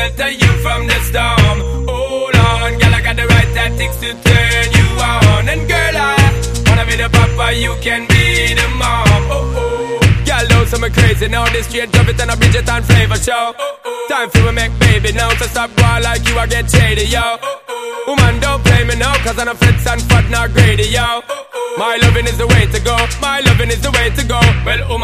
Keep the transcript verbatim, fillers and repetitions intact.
shelter you from the storm. Hold on, girl, I got the right tactics to turn you on. And girl, I wanna be the papa, you can be the mom. Oh oh, girl, know some crazy now. This straight drop it and a Bridget and Flavor show. Oh oh, time for we make baby now. So stop going like you, I get shady, yo. Oh oh, woman, don't play me now, cause I'm a fritz and fat, not greedy, yo. Oh oh, my loving is the way to go. My loving is the way to go. Well, woman.